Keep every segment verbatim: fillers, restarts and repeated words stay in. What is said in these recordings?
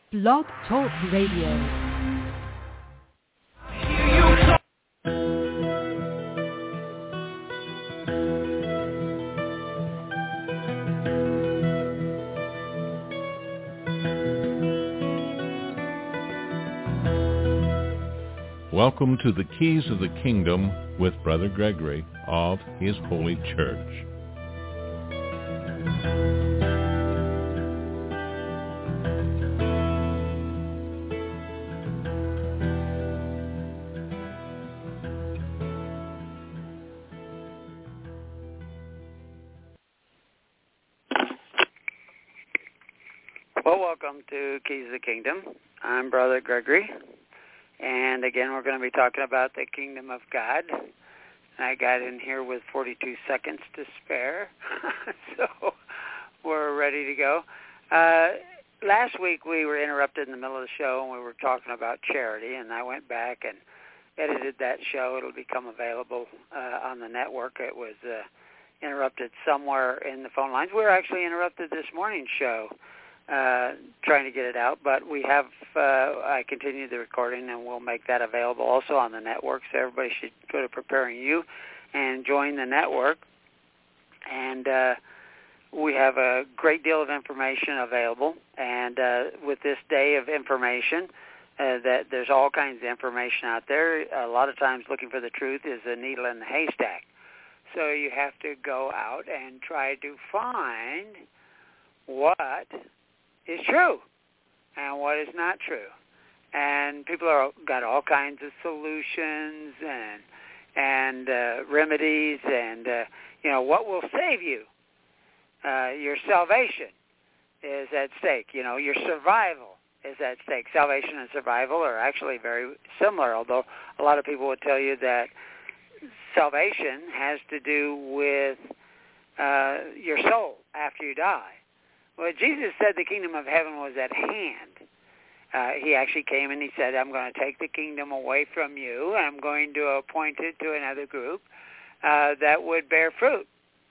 Blog Talk Radio. Welcome to the Keys of the Kingdom with Brother Gregory of His Holy Church. Well, welcome to Keys of the Kingdom. I'm Brother Gregory. And again, we're going to be talking about the kingdom of God. I got in here with forty-two seconds to spare, so we're ready to go. Uh, last week, we were interrupted in the middle of the show, and we were talking about charity, and I went back and edited that show. It'll become available uh, on the network. It was uh, interrupted somewhere in the phone lines. We were actually interrupted this morning's show. Uh, trying to get it out, but we have, uh, I continued the recording, and we'll make that available also on the network, so everybody should go to Preparing You and join the network. And uh, we have a great deal of information available, and uh, with this day of information, uh, that there's all kinds of information out there. A lot of times looking for the truth is a needle in the haystack. So you have to go out and try to find what is true and what is not true. And people are got all kinds of solutions and and uh, remedies and, uh, you know, what will save you? Uh, your salvation is at stake. You know, your survival is at stake. Salvation and survival are actually very similar, although a lot of people would tell you that salvation has to do with uh, your soul after you die. Well, Jesus said the kingdom of heaven was at hand. Uh, he actually came and he said, I'm going to take the kingdom away from you, and I'm going to appoint it to another group uh, that would bear fruit.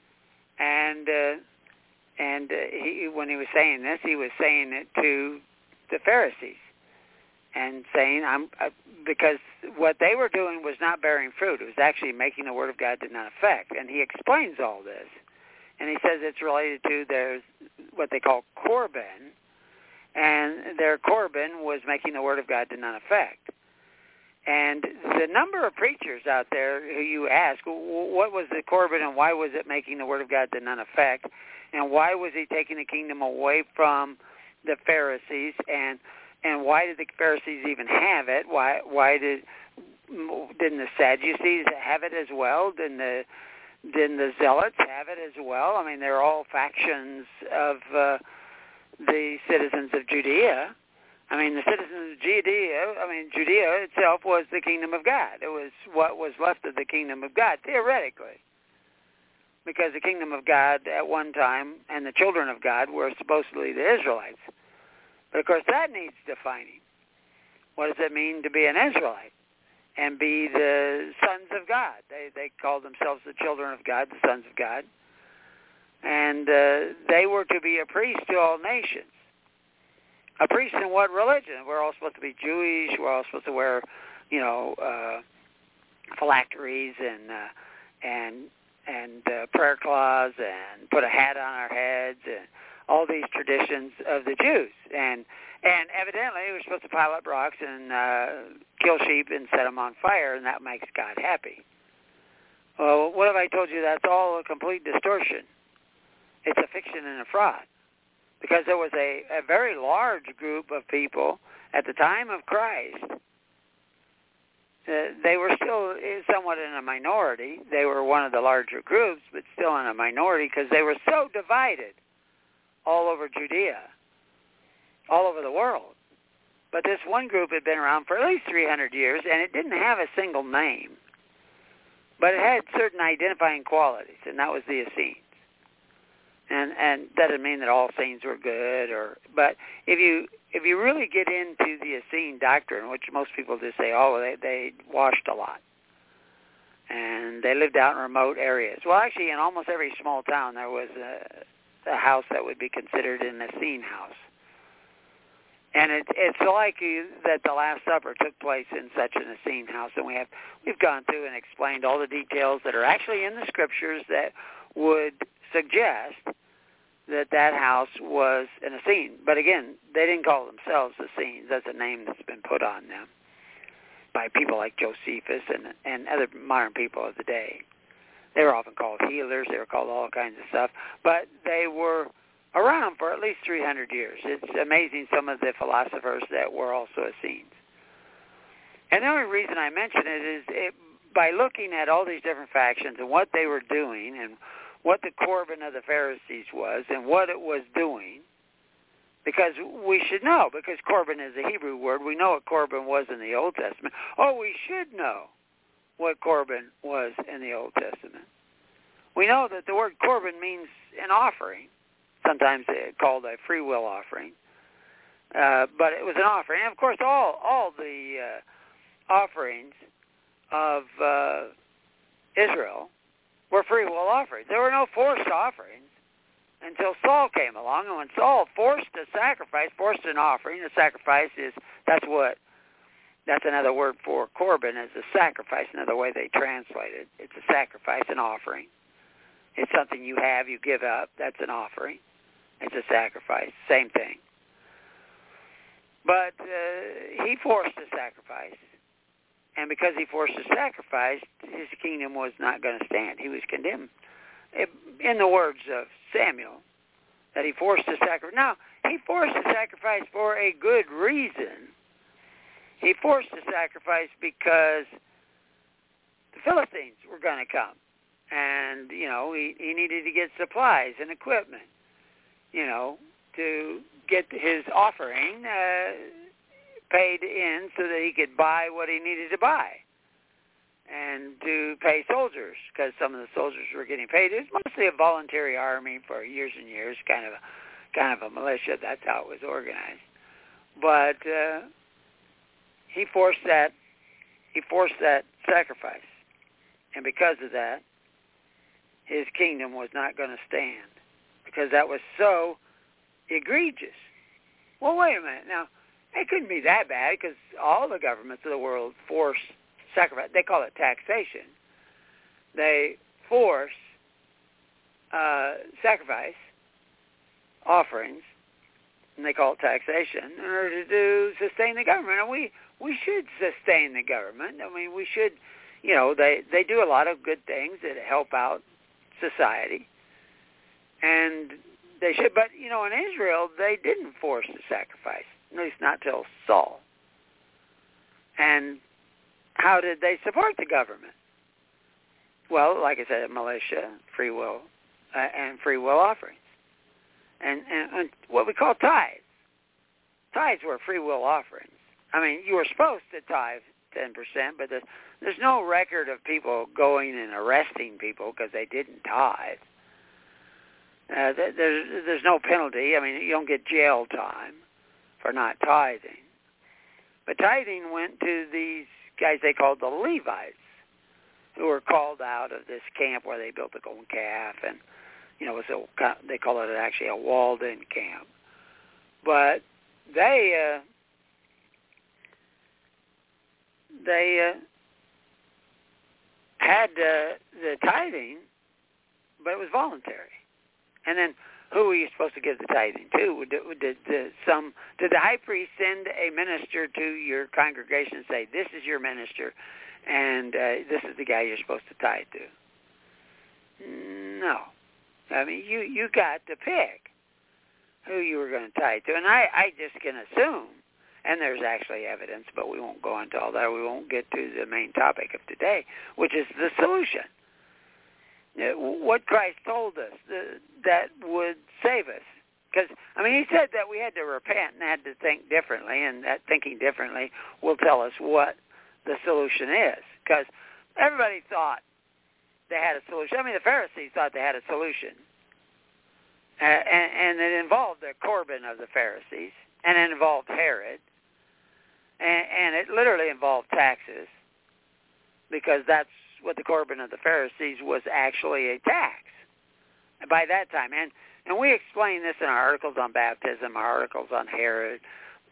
And uh, and uh, he, when he was saying this, he was saying it to the Pharisees and saying, I'm uh, because what they were doing was not bearing fruit. It was actually making the word of God did not affect. And he explains all this. And he says it's related to their what they call Corban, and their Corban was making the word of God did not affect. And the number of preachers out there who you ask, what was the Corban and why was it making the word of God did not affect, and why was he taking the kingdom away from the Pharisees, and and why did the Pharisees even have it? Why why did didn't the Sadducees have it as well? Didn't the Didn't the Zealots have it as well? I mean, they're all factions of uh, the citizens of Judea. I mean, the citizens of Judea, I mean, Judea itself was the kingdom of God. It was what was left of the kingdom of God, theoretically. Because the kingdom of God at one time and the children of God were supposedly the Israelites. But, of course, that needs defining. What does it mean to be an Israelite? And be the sons of God. They they called themselves the children of God, the sons of God. And uh, they were to be a priest to all nations. A priest in what religion? We're all supposed to be Jewish. We're all supposed to wear, you know, uh, phylacteries and uh, and and uh, prayer cloths and put a hat on our heads and all these traditions of the Jews. And And evidently, we're supposed to pile up rocks and uh, kill sheep and set them on fire, and that makes God happy. Well, what have I told you? That's all a complete distortion. It's a fiction and a fraud. Because there was a, a very large group of people at the time of Christ. Uh, they were still somewhat in a minority. They were one of the larger groups, but still in a minority because they were so divided all over Judea, all over the world. But this one group had been around for at least three hundred years, and it didn't have a single name. But it had certain identifying qualities, and that was the Essenes. And and that doesn't mean that all Essenes were good, or but if you if you really get into the Essene doctrine, which most people just say, oh, they, they washed a lot. And they lived out in remote areas. Well, actually, in almost every small town, there was a, a house that would be considered an Essene house. And And it, it's like that the Last Supper took place in such an Essene house, and we have we've gone through and explained all the details that are actually in the Scriptures that would suggest that that house was an Essene. But again, they didn't call themselves Essenes. That's a name that's been put on them by people like Josephus and and other modern people of the day. They were often called healers. They were called all kinds of stuff. But they were around for at least three hundred years. It's amazing some of the philosophers that were also Essenes. And the only reason I mention it is it, by looking at all these different factions and what they were doing and what the Corban of the Pharisees was and what it was doing, because we should know, because Corban is a Hebrew word. We know what Corban was in the Old Testament. Oh, we should know what Corban was in the Old Testament. We know that the word Corban means an offering, sometimes called a free will offering, uh, but it was an offering. And, of course, all all the uh, offerings of uh, Israel were free will offerings. There were no forced offerings until Saul came along, and when Saul forced a sacrifice, forced an offering, a sacrifice is, that's what, that's another word for Corban, is a sacrifice, another way they translate it. It's a sacrifice, an offering. It's something you have, you give up, that's an offering. It's a sacrifice, same thing. But uh, he forced a sacrifice. And because he forced a sacrifice, his kingdom was not going to stand. He was condemned. It, in the words of Samuel, that he forced a sacrifice. Now, he forced a sacrifice for a good reason. He forced a sacrifice because the Philistines were going to come. And, you know, he, he needed to get supplies and equipment, you know, to get his offering uh, paid in so that he could buy what he needed to buy and to pay soldiers, because some of the soldiers were getting paid. It was mostly a voluntary army for years and years, kind of a, kind of a militia. That's how it was organized. But uh, he forced that he forced that sacrifice, and because of that, his kingdom was not going to stand, because that was so egregious. Well, wait a minute. Now, it couldn't be that bad, because all the governments of the world force sacrifice. They call it taxation. They force uh, sacrifice offerings, and they call it taxation, in order to sustain the government. And we, we should sustain the government. I mean, we should, you know, they, they do a lot of good things that help out society. And they should, but, you know, in Israel, they didn't force the sacrifice, at least not till Saul. And how did they support the government? Well, like I said, militia, free will, uh, and free will offerings. And, and, and what we call tithes. Tithes were free will offerings. I mean, you were supposed to tithe ten percent, but there's, there's no record of people going and arresting people because they didn't tithe. Uh, there's, there's no penalty. I mean, you don't get jail time for not tithing. But tithing went to these guys they called the Levites, who were called out of this camp where they built the golden calf, and, you know, it was a, they call it actually a walled-in camp. But they, uh, they uh, had uh, the tithing, but it was voluntary. And then who were you supposed to give the tithing to? Did, did, did, some, did the high priest send a minister to your congregation and say, this is your minister, and uh, this is the guy you're supposed to tithe to? No. I mean, you, you got to pick who you were going to tithe to. And I, I just can assume, and there's actually evidence, but we won't go into all that. We won't get to the main topic of today, which is the solution. What Christ told us uh, that would save us. Because, I mean, he said that we had to repent and had to think differently, and that thinking differently will tell us what the solution is. Because everybody thought they had a solution. I mean, the Pharisees thought they had a solution. Uh, and, and it involved the Corban of the Pharisees, and it involved Herod, and, and it literally involved taxes, because that's what the Corban of the Pharisees was actually a tax by that time. And and we explain this in our articles on baptism, our articles on Herod, and,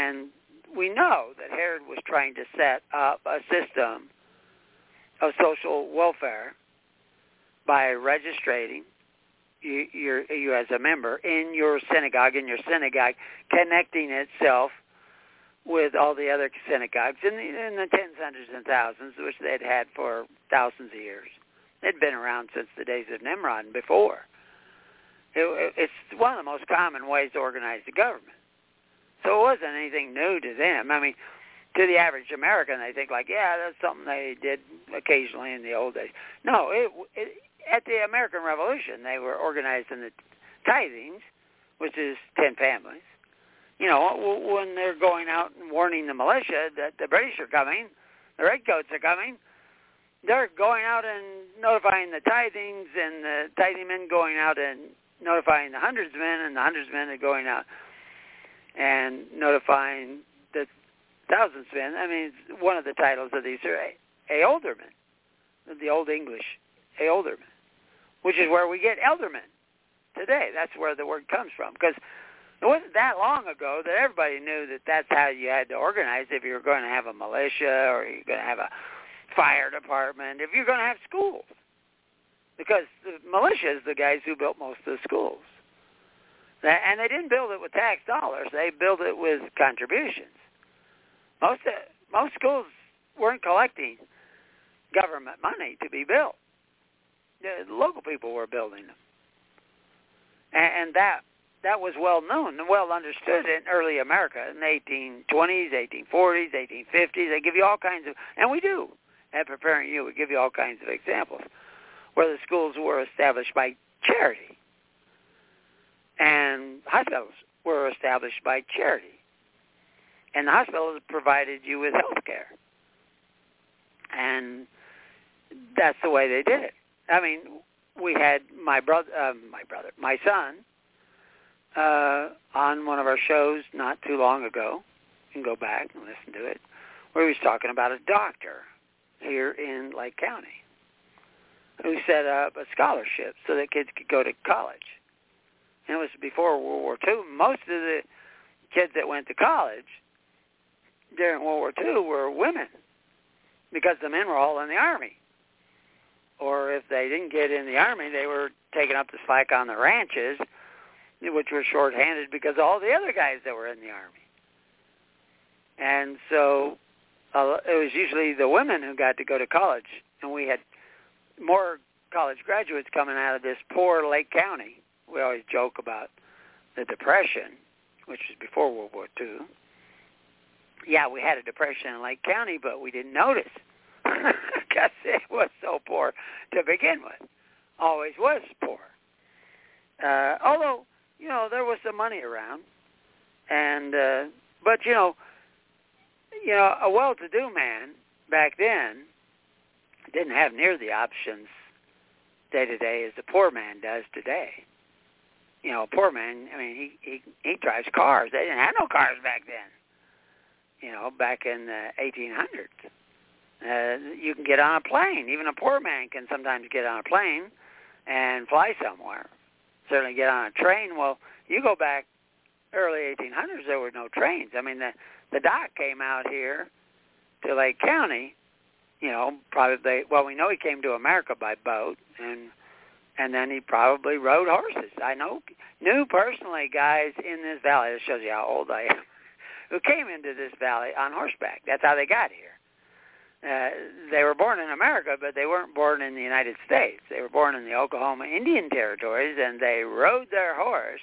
And we know that Herod was trying to set up a system of social welfare by registering you, you, you as a member in your synagogue, in your synagogue, connecting itself with all the other synagogues in the, in the tens, hundreds, and thousands, which they'd had for thousands of years. They'd been around since the days of Nimrod and before. It, it's one of the most common ways to organize the government. So it wasn't anything new to them. I mean, to the average American, they think like, yeah, that's something they did occasionally in the old days. No, it, it, at the American Revolution, they were organized in the tithings, which is ten families. You know, when they're going out and warning the militia that the British are coming, the Redcoats are coming, they're going out and notifying the tithings, and the tithing men going out and notifying the hundredsmen, and the hundredsmen are going out and notifying the thousandsmen. I mean, one of the titles of these are ealdormen, the Old English ealdormen, which is where we get eldermen today. That's where the word comes from, because it wasn't that long ago that everybody knew that that's how you had to organize if you were going to have a militia or you're going to have a fire department, if you're going to have schools. Because the militia is the guys who built most of the schools. And they didn't build it with tax dollars. They built it with contributions. Most uh, most schools weren't collecting government money to be built. The local people were building them. And, and that that was well known and well understood in early America in the eighteen twenties, eighteen forties, eighteen fifties. They give you all kinds of, and we do, at Preparing You, we give you all kinds of examples where the schools were established by charity and hospitals were established by charity. And the hospitals provided you with health care. And that's the way they did it. I mean, we had my brother, uh, my brother, my son, uh, on one of our shows not too long ago. You can go back and listen to it, where he was talking about a doctor here in Lake County who set up a scholarship so that kids could go to college. And it was before World War Two. Most of the kids that went to college during World War Two were women, because the men were all in the Army. Or if they didn't get in the Army, they were taking up the slack on the ranches, which were shorthanded because of all the other guys that were in the Army. And so uh, it was usually the women who got to go to college. And we had more college graduates coming out of this poor Lake County. We always joke about the Depression, which was before World War Two. Yeah, we had a depression in Lake County, but we didn't notice because it was so poor to begin with. Always was poor. Uh, although, you know, there was some money around, and uh, but you know, you know, a well-to-do man back then didn't have near the options day to day as the poor man does today. You know, a poor man, I mean, he, he he drives cars. They didn't have no cars back then. You know, back in the eighteen hundreds. Uh, you can get on a plane. Even a poor man can sometimes get on a plane and fly somewhere. Certainly get on a train. Well, you go back early eighteen hundreds, there were no trains. I mean, the, the doc came out here to Lake County, you know, probably, well, we know he came to America by boat, and and then he probably rode horses. I know, knew personally guys in this valley, this shows you how old I am, who came into this valley on horseback. That's how they got here. Uh, they were born in America, but they weren't born in the United States. They were born in the Oklahoma Indian Territories, and they rode their horse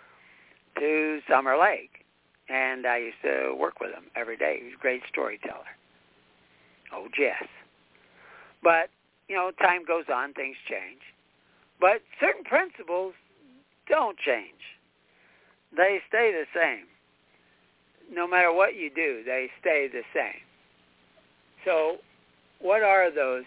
to Summer Lake. And I used to work with him every day. He was a great storyteller. Oh, Jess. But, you know, time goes on, things change. But certain principles don't change. They stay the same. No matter what you do, they stay the same. So what are those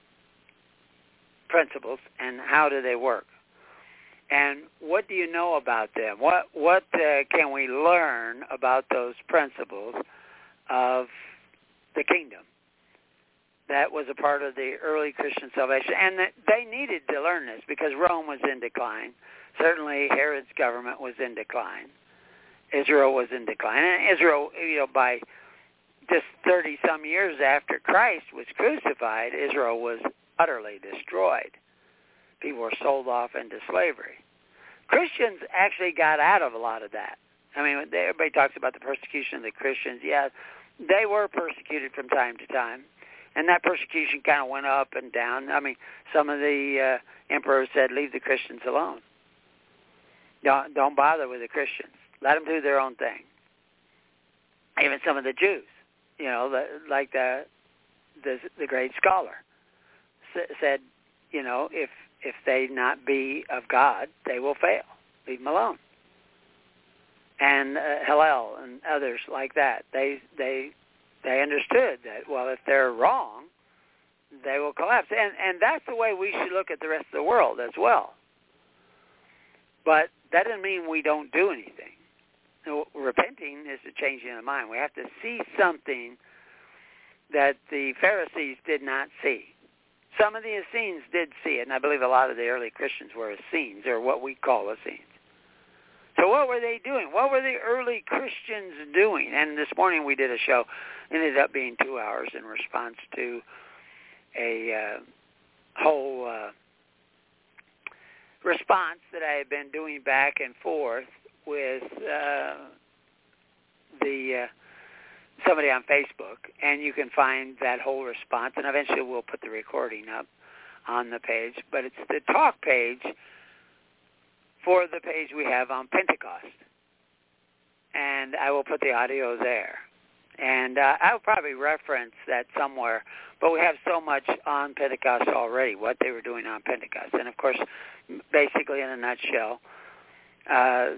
principles, and how do they work? And what do you know about them? What what uh, can we learn about those principles of the kingdom that was a part of the early Christian salvation? And that they needed to learn this because Rome was in decline. Certainly Herod's government was in decline. Israel was in decline. And Israel, you know, by just thirty-some years after Christ was crucified, Israel was utterly destroyed. People were sold off into slavery. Christians actually got out of a lot of that. I mean, everybody talks about the persecution of the Christians. Yeah, they were persecuted from time to time, and that persecution kind of went up and down. I mean, some of the uh, emperors said, leave the Christians alone. Don't, don't bother with the Christians. Let them do their own thing. Even some of the Jews, you know, the, like the, the the great scholar, s- said, you know, if if they not be of God, they will fail. Leave them alone. And uh, Hillel and others like that, they they they understood that, well, if they're wrong, they will collapse. And and that's the way we should look at the rest of the world as well. But that doesn't mean we don't do anything. So repenting is a changing of mind. We have to see something that the Pharisees did not see. Some of the Essenes did see it, and I believe a lot of the early Christians were Essenes, or what we call Essenes. So what were they doing? What were the early Christians doing? And this morning we did a show. It ended up being two hours in response to a uh, whole uh, response that I had been doing back and forth with uh, the uh, somebody on Facebook, and you can find that whole response, and eventually we'll put the recording up on the page. But it's the talk page for the page we have on Pentecost, and I will put the audio there. And uh, I'll probably reference that somewhere, but we have so much on Pentecost already, what they were doing on Pentecost. And, of course, basically in a nutshell, uh,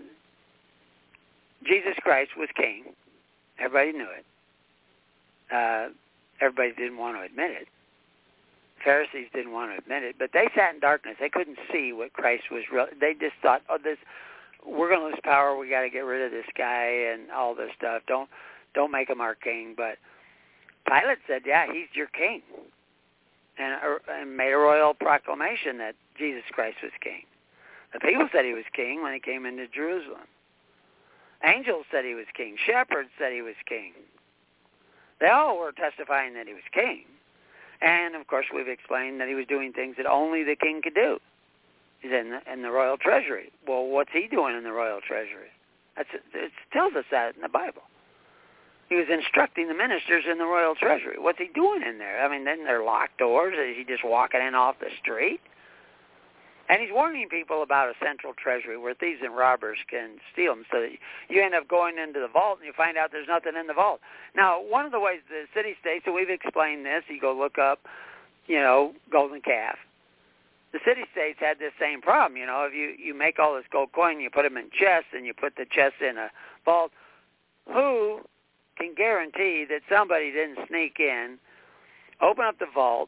Jesus Christ was king. Everybody knew it. Uh, everybody didn't want to admit it. Pharisees didn't want to admit it, but they sat in darkness. They couldn't see what Christ was real. They just thought, oh, this, we're going to lose power. We got to get rid of this guy and all this stuff. Don't, don't make him our king. But Pilate said, yeah, he's your king, and, and made a royal proclamation that Jesus Christ was king. The people said he was king when he came into Jerusalem. Angels said he was king. Shepherds said he was king. They all were testifying that he was king. And, of course, we've explained that he was doing things that only the king could do. He's in the, in the royal treasury. Well, what's he doing in the royal treasury? That's, it tells us that in the Bible. He was instructing the ministers in the royal treasury. What's he doing in there? I mean, then they're locked doors. Is he just walking in off the street? And he's warning people about a central treasury where thieves and robbers can steal them, so that you end up going into the vault and you find out there's nothing in the vault. Now, one of the ways the city-states, and we've explained this, you go look up, you know, golden calf. The city-states had this same problem. You know, if you, you make all this gold coin, you put them in chests, and you put the chests in a vault, who can guarantee that somebody didn't sneak in, open up the vault,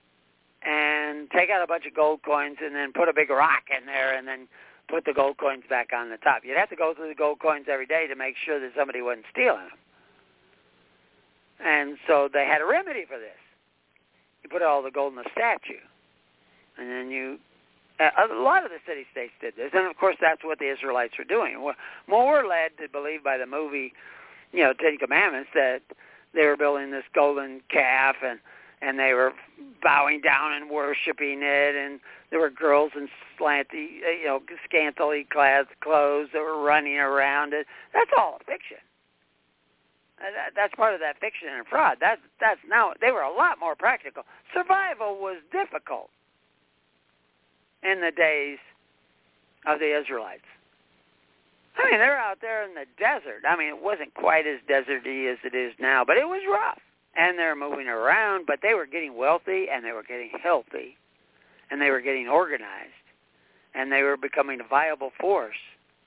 and take out a bunch of gold coins and then put a big rock in there and then put the gold coins back on the top? You'd have to go through the gold coins every day to make sure that somebody wasn't stealing them. And so they had a remedy for this. You put all the gold in a statue. And then you... A lot of the city-states did this. And, of course, that's what the Israelites were doing. More were led to believe by the movie, you know, Ten Commandments, that they were building this golden calf and and they were bowing down and worshiping it, and there were girls in slanty, you know, scantily clad clothes that were running around it. That's all fiction. That, that's part of that fiction and fraud. That's that's now they were a lot more practical. Survival was difficult in the days of the Israelites. I mean, they're out there in the desert. I mean, it wasn't quite as deserty as it is now, but it was rough. And they're moving around, but they were getting wealthy, and they were getting healthy, and they were getting organized, and they were becoming a viable force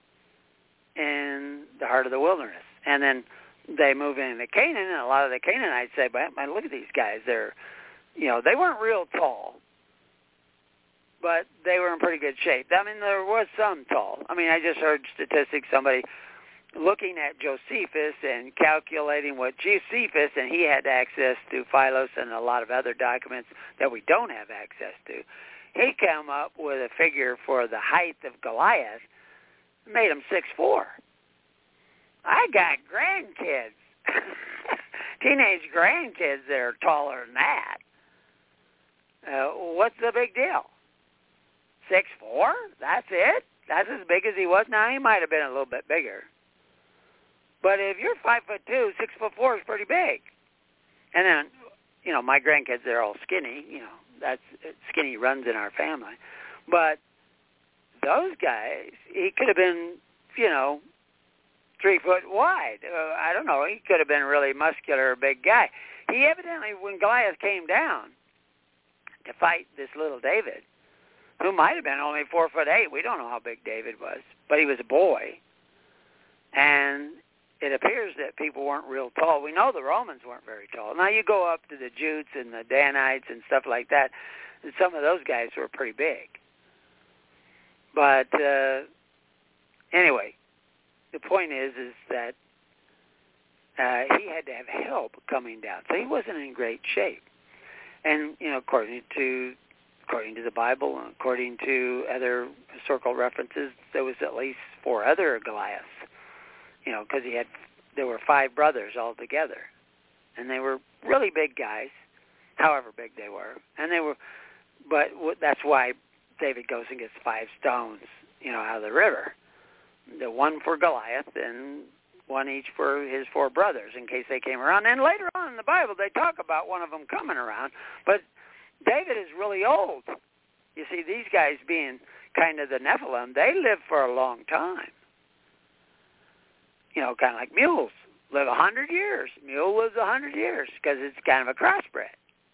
in the heart of the wilderness. And then they move into Canaan, and a lot of the Canaanites say, "Man, look at these guys. They're, you know, they weren't real tall, but they were in pretty good shape." I mean, there was some tall. I mean, I just heard statistics, somebody looking at Josephus and calculating what Josephus, and he had access to Philos and a lot of other documents that we don't have access to. He came up with a figure for the height of Goliath, made him six foot four. I got grandkids, teenage grandkids that are taller than that. Uh, what's the big deal? Six four? That's it? That's as big as he was? Now, he might have been a little bit bigger. But if you're five foot two, six foot four is pretty big. And then, you know, my grandkids, they're all skinny. You know, that's skinny runs in our family. But those guys, he could have been, you know, three foot wide. Uh, I don't know. He could have been a really muscular, big guy. He evidently, when Goliath came down to fight this little David, who might have been only four foot eight. We don't know how big David was, but he was a boy. And it appears that people weren't real tall. We know the Romans weren't very tall. Now, you go up to the Jutes and the Danites and stuff like that, and some of those guys were pretty big. But uh, anyway, the point is is that uh, he had to have help coming down, so he wasn't in great shape. And, you know, according to according to the Bible and according to other historical references, there was at least four other Goliaths. You know, because he had, there were five brothers all together, and they were really big guys, however big they were, and they were, but that's why David goes and gets five stones, you know, out of the river, the one for Goliath and one each for his four brothers in case they came around. And later on in the Bible, they talk about one of them coming around, but David is really old. You see, these guys being kind of the Nephilim, they live for a long time. You know, kind of like mules live a hundred years. Mule lives a hundred years because it's kind of a crossbred.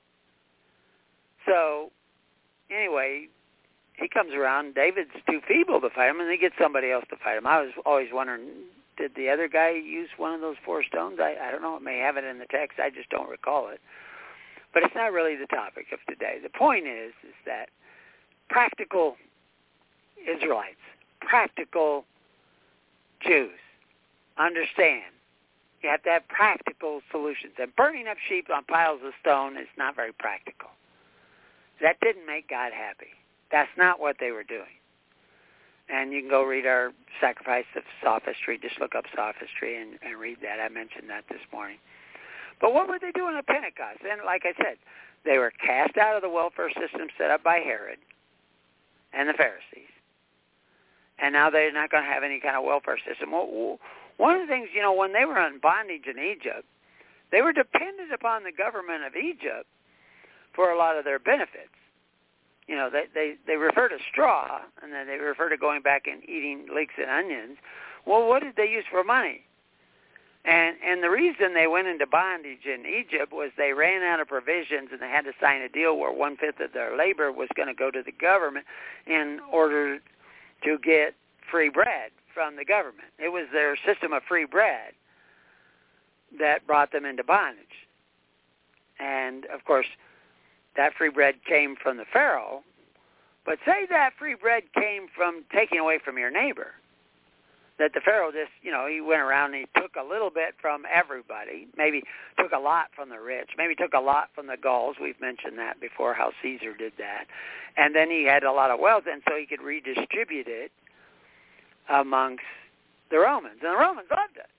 So, anyway, he comes around. David's too feeble to fight him, and they get somebody else to fight him. I was always wondering, did the other guy use one of those four stones? I, I don't know. It may have it in the text. I just don't recall it. But it's not really the topic of today. The point is, is that practical Israelites, practical Jews, understand you have to have practical solutions. And burning up sheep on piles of stone is not very practical. That didn't make God happy. That's not what they were doing. And you can go read our Sacrifice of Sophistry. Just look up sophistry and, and read that. I mentioned that this morning. But what were they doing at Pentecost? And like I said, they were cast out of the welfare system set up by Herod and the Pharisees. And now they're not going to have any kind of welfare system. Well, one of the things, you know, when they were in bondage in Egypt, they were dependent upon the government of Egypt for a lot of their benefits. You know, they, they, they refer to straw, and then they refer to going back and eating leeks and onions. Well, what did they use for money? And and the reason they went into bondage in Egypt was they ran out of provisions, and they had to sign a deal where one-fifth of their labor was going to go to the government in order to get free bread from the government. It was their system of free bread that brought them into bondage. And, of course, that free bread came from the Pharaoh, but say that free bread came from taking away from your neighbor, that the Pharaoh just, you know, he went around and he took a little bit from everybody, maybe took a lot from the rich, maybe took a lot from the Gauls. We've mentioned that before, how Caesar did that. And then he had a lot of wealth, and so he could redistribute it amongst the Romans. And the Romans loved it.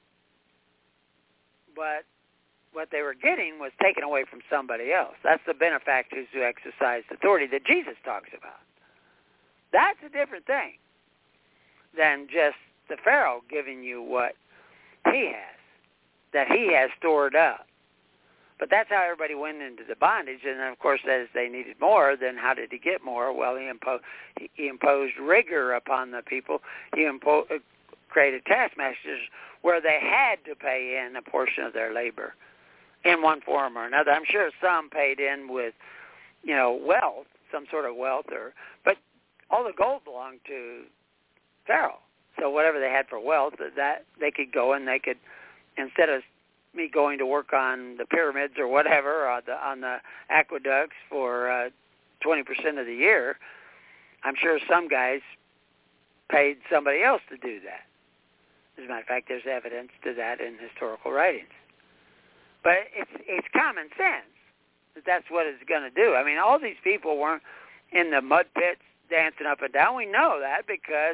But what they were getting was taken away from somebody else. That's the benefactors who exercised authority that Jesus talks about. That's a different thing than just the Pharaoh giving you what he has, that he has stored up. But that's how everybody went into the bondage. And then, of course, as they needed more, then how did he get more? Well, he, impo- he imposed rigor upon the people. He impo- created taskmasters where they had to pay in a portion of their labor in one form or another. I'm sure some paid in with, you know, wealth, some sort of wealth, or but all the gold belonged to Pharaoh. So whatever they had for wealth, that they could go and they could, instead of me going to work on the pyramids or whatever, or the, on the aqueducts for uh, twenty percent of the year, I'm sure some guys paid somebody else to do that. As a matter of fact, there's evidence to that in historical writings. But it's it's common sense that that's what it's going to do. I mean, all these people weren't in the mud pits dancing up and down. We know that because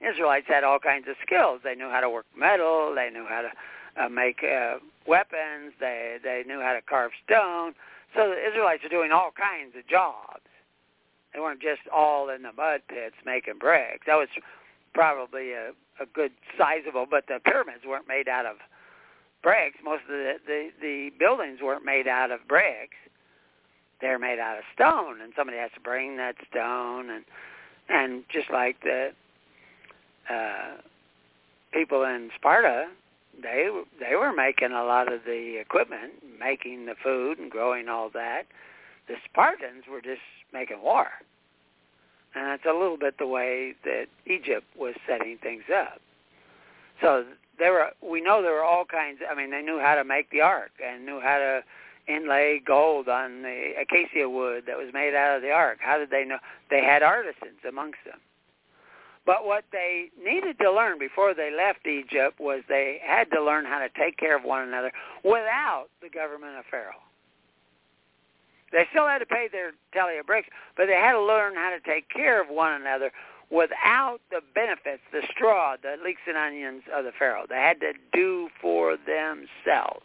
Israelites had all kinds of skills. They knew how to work metal. They knew how to uh, make uh, weapons. They they knew how to carve stone. So the Israelites are doing all kinds of jobs. They weren't just all in the mud pits making bricks. That was probably a, a good sizable, but the pyramids weren't made out of bricks. Most of the, the, the buildings weren't made out of bricks. They're made out of stone, and somebody has to bring that stone. And and just like the uh, people in Sparta, they they were making a lot of the equipment, making the food and growing all that. The Spartans were just making war. And that's a little bit the way that Egypt was setting things up. So there were, we know there were all kinds, I mean, they knew how to make the ark and knew how to inlay gold on the acacia wood that was made out of the ark. How did they know? They had artisans amongst them. But what they needed to learn before they left Egypt was they had to learn how to take care of one another without the government of Pharaoh. They still had to pay their tally of bricks, but they had to learn how to take care of one another without the benefits, the straw, the leeks and onions of the Pharaoh. They had to do for themselves.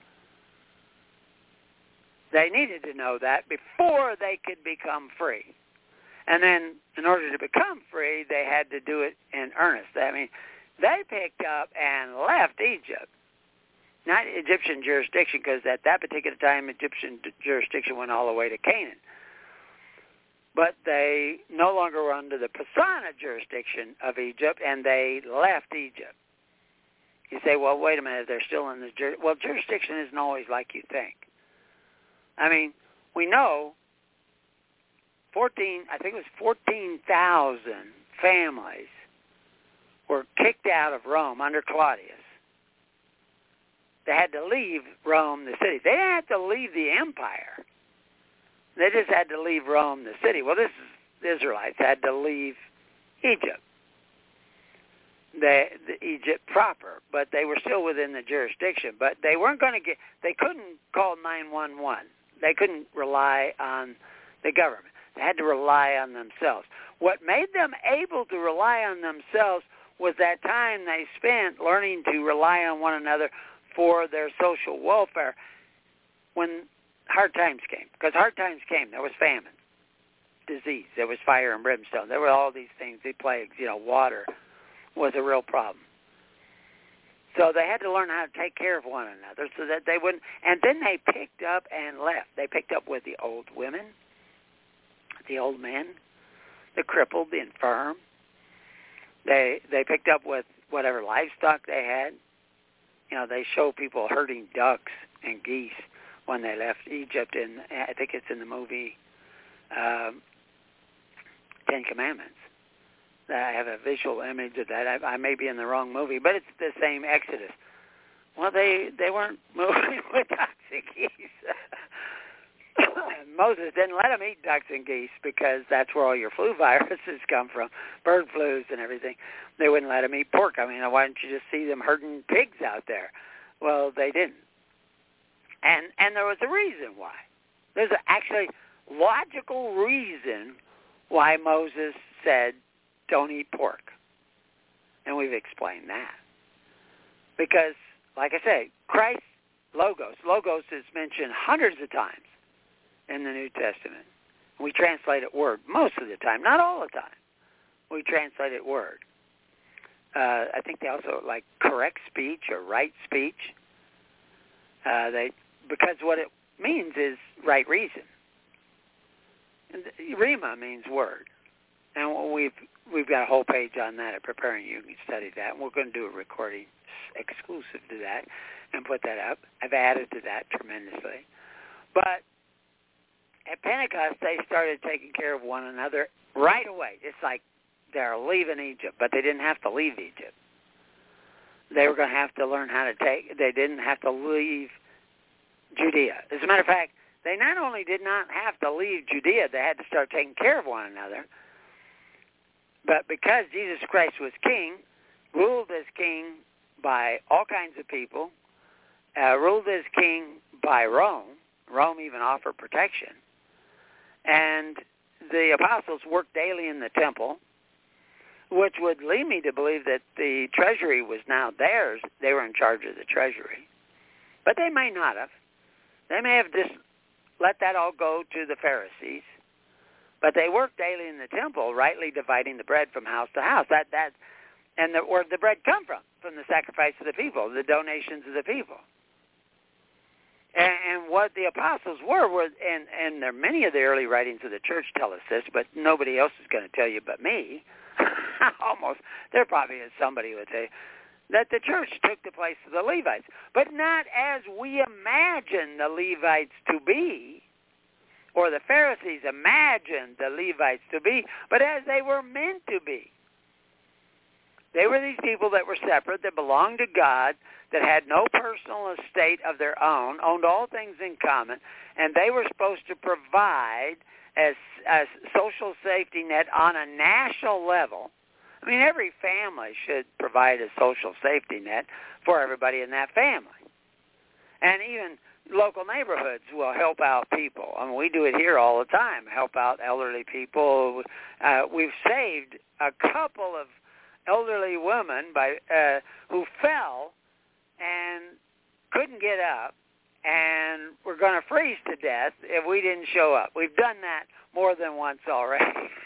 They needed to know that before they could become free. And then in order to become free, they had to do it in earnest. I mean, they picked up and left Egypt. Not Egyptian jurisdiction, because at that particular time, Egyptian jurisdiction went all the way to Canaan. But they no longer were under the Pisana jurisdiction of Egypt, and they left Egypt. You say, well, wait a minute, they're still in the jurisdiction. Well, jurisdiction isn't always like you think. I mean, we know fourteen, I think it was fourteen thousand families were kicked out of Rome under Claudius. They had to leave Rome, the city. They didn't have to leave the empire. They just had to leave Rome, the city. Well, this is, the Israelites had to leave Egypt, they, the Egypt proper, but they were still within the jurisdiction. But they weren't going to get, they couldn't call nine one one. They couldn't rely on the government. They had to rely on themselves. What made them able to rely on themselves was that time they spent learning to rely on one another for their social welfare when hard times came. Because hard times came. There was famine, disease. There was fire and brimstone. There were all these things, the plagues. You know, water was a real problem. So they had to learn how to take care of one another so that they wouldn't. And then they picked up and left. They picked up with the old women, the old men, the crippled, the infirm. They they picked up with whatever livestock they had. You know, they show people herding ducks and geese when they left Egypt. In I think it's in the movie um, Ten Commandments. I have a visual image of that. I, I may be in the wrong movie, but it's the same Exodus. Well, they, they weren't moving with ducks and geese. Moses didn't let them eat ducks and geese because that's where all your flu viruses come from, bird flus and everything. They wouldn't let them eat pork. I mean, why don't you just see them herding pigs out there? Well, they didn't. And and there was a reason why. There's a actually logical reason why Moses said, don't eat pork. And we've explained that. Because, like I say, Christ, Logos. Logos is mentioned hundreds of times in the New Testament. We translate it word most of the time, not all the time. We translate it word. Uh, I think they also like correct speech or right speech. Uh, they because what it means is right reason. And Rhema means word. And we've we've got a whole page on that at Preparing You. You can study that. And we're going to do a recording exclusive to that and put that up. I've added to that tremendously. But at Pentecost, they started taking care of one another right away. It's like they're leaving Egypt, but they didn't have to leave Egypt. They were going to have to learn how to take, they didn't have to leave Judea. As a matter of fact, they not only did not have to leave Judea, they had to start taking care of one another. But because Jesus Christ was king, ruled as king by all kinds of people, uh, ruled as king by Rome, Rome even offered protection, and the apostles worked daily in the temple, which would lead me to believe that the treasury was now theirs. They were in charge of the treasury. But they may not have. They may have just let that all go to the Pharisees. But they worked daily in the temple, rightly dividing the bread from house to house. That that, and the, where did the bread come from? From the sacrifice of the people, the donations of the people. And, and what the apostles were, were and, and there, many of the early writings of the church tell us this, but nobody else is going to tell you but me. Almost. There probably is somebody who would say that the church took the place of the Levites, but not as we imagine the Levites to be, or the Pharisees imagined the Levites to be, but as they were meant to be. They were these people that were separate, that belonged to God, that had no personal estate of their own, owned all things in common, and they were supposed to provide as a social safety net on a national level. I mean, every family should provide a social safety net for everybody in that family. And even local neighborhoods will help out people. I mean, we do it here all the time, help out elderly people. Uh, we've saved a couple of elderly women by uh, who fell and couldn't get up and were going to freeze to death if we didn't show up. We've done that more than once already.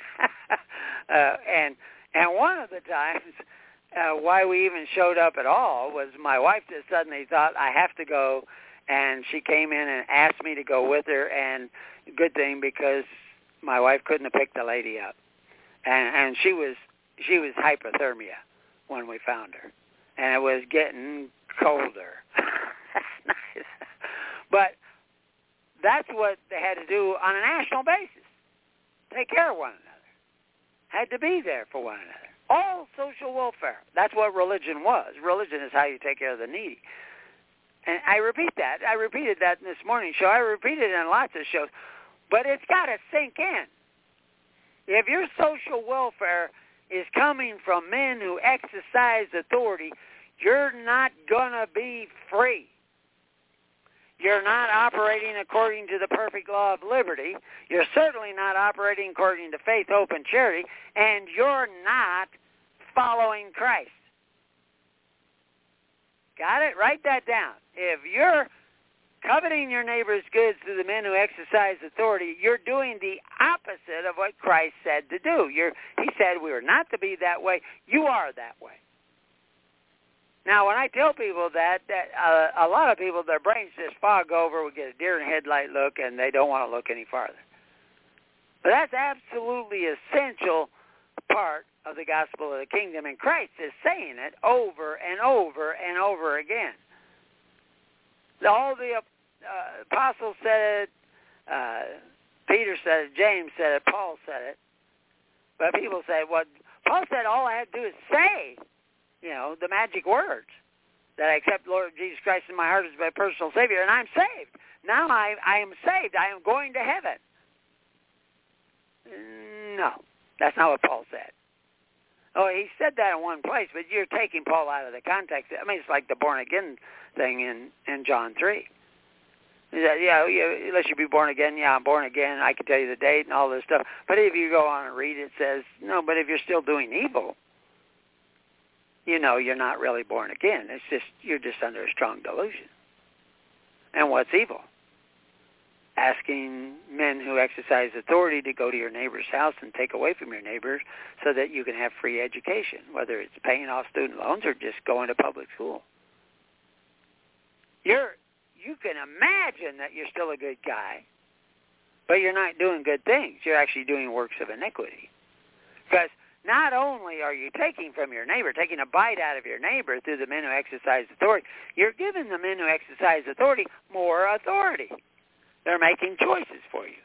uh, and and one of the times uh, why we even showed up at all was my wife just suddenly thought, I have to go, and she came in and asked me to go with her, and good thing because my wife couldn't have picked the lady up. And, and she was she was hypothermia when we found her, and it was getting colder. That's nice. But that's what they had to do on a national basis. Take care of one another. Had to be there for one another. All social welfare. That's what religion was. Religion is how you take care of the needy. And I repeat that. I repeated that in this morning's show. I repeated it in lots of shows. But it's got to sink in. If your social welfare is coming from men who exercise authority, you're not going to be free. You're not operating according to the perfect law of liberty. You're certainly not operating according to faith, hope, and charity. And you're not following Christ. Got it? Write that down. If you're coveting your neighbor's goods through the men who exercise authority, you're doing the opposite of what Christ said to do. You're, he said we were not to be that way. You are that way. Now, when I tell people that, that uh, a lot of people, their brains just fog over, we get a deer in headlight look, and they don't want to look any farther. But that's absolutely essential part of the gospel of the kingdom, and Christ is saying it over and over and over again. All the uh, apostles said it, uh, Peter said it, James said it, Paul said it. But people say, well, Paul said all I had to do is say, you know, the magic words, that I accept Lord Jesus Christ in my heart as my personal Savior, and I'm saved. Now I, I am saved. I am going to heaven. No, that's not what Paul said. Oh, he said that in one place, but you're taking Paul out of the context. I mean, it's like the born-again thing in, in John three. He said, yeah, yeah, unless you be born again, yeah, I'm born again. I can tell you the date and all this stuff. But if you go on and read it, it says, no, but if you're still doing evil, you know you're not really born again. It's just, you're just under a strong delusion. And what's evil? Asking men who exercise authority to go to your neighbor's house and take away from your neighbors so that you can have free education, whether it's paying off student loans or just going to public school. You're, you can imagine that you're still a good guy, but you're not doing good things. You're actually doing works of iniquity. Because not only are you taking from your neighbor, taking a bite out of your neighbor through the men who exercise authority, you're giving the men who exercise authority more authority. They're making choices for you.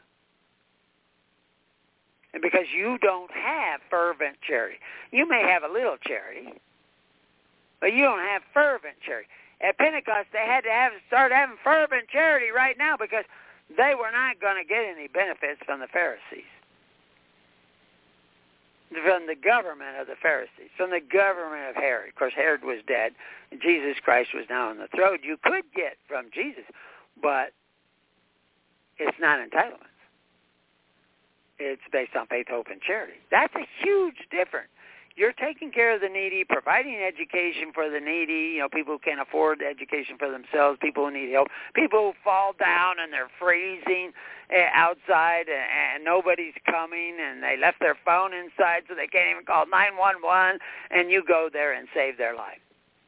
And because you don't have fervent charity. You may have a little charity, but you don't have fervent charity. At Pentecost, they had to have start having fervent charity right now because they were not going to get any benefits from the Pharisees. From the government of the Pharisees, from the government of Herod. Of course, Herod was dead, and Jesus Christ was now on the throne. You could get from Jesus, but it's not entitlements. It's based on faith, hope, and charity. That's a huge difference. you're taking care of the needy, providing education for the needy, you know, people who can't afford education for themselves, people who need help, people who fall down and they're freezing outside and, and nobody's coming and they left their phone inside so they can't even call nine one one, and you go there and save their life.